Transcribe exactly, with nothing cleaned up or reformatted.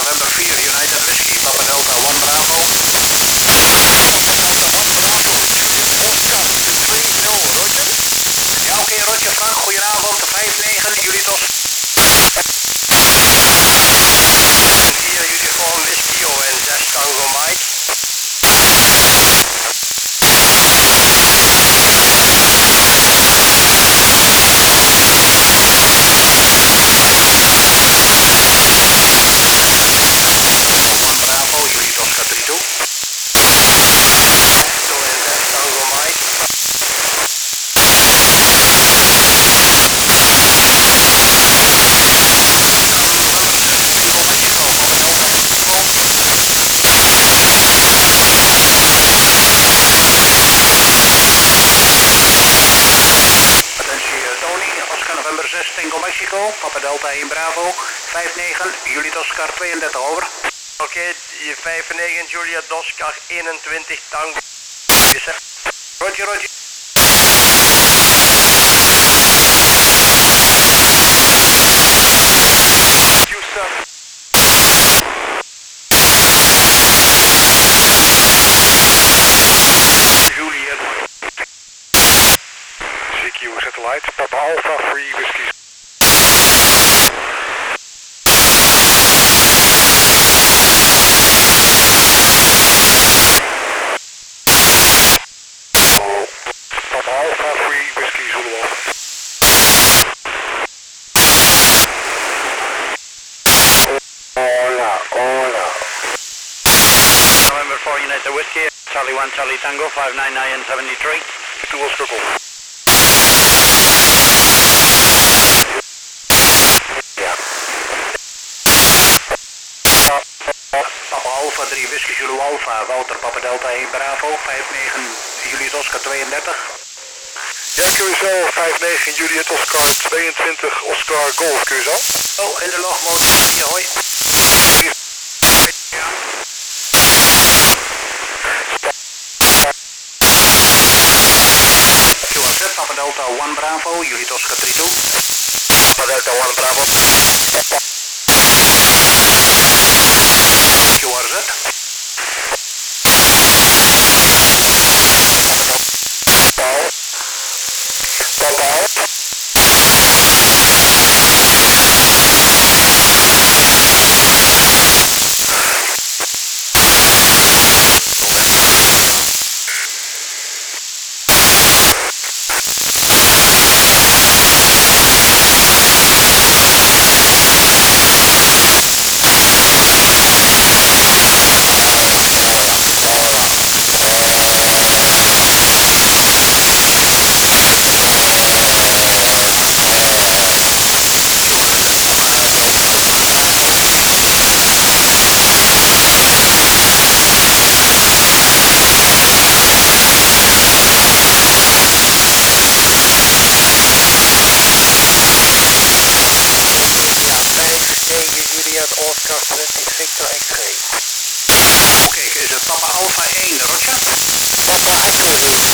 November vier, United Whiskey, Papa Delta one Bravo. Ja, oké, okay, Roger Frank, goedenavond, vijf negen, jullie dos. vier Uniform Whiskey, O N zes Tango Mike. Bravo, jullie dos gaat drie toe. O N zes Tango Mike. November zes, Tango Mexico, Papa Delta één Bravo, vijf negen, Juliet Oscar tweeëndertig, over. Oké, okay, vijf negen, Juliet Oscar eenentwintig, Tango. Yes, sir. Roger, Roger. Houston. Juliet. C Q Satellite, Papa Alpha, Free Whiskey. Papa Alpha, Free Whiskey Zulu Alpha. Hola, hola. November four, United Whiskey, Charlie one, Charlie Tango, five nine nine seventy-three. Two Oscar Golf. Papa Alpha three Whiskey Zulu Alpha, Wouter Papa Delta één Bravo, vijf negen, Juliet Oscar tweeëndertig. Ja, Curaçao, vijf negen, Juliet Oscar tweeëntwintig, Oscar Golf, Curaçao. Oh, in de logmode, ja, hoi. Ja. Q R Z, Papa Delta one Bravo, Juliet Oscar three two. Papa Delta one Bravo. Q R Z. Paul. Papa. Juliet Oscar twintig Victor X-ray. Oké, okay, is het Papa Alpha één, Roger? Papa Echo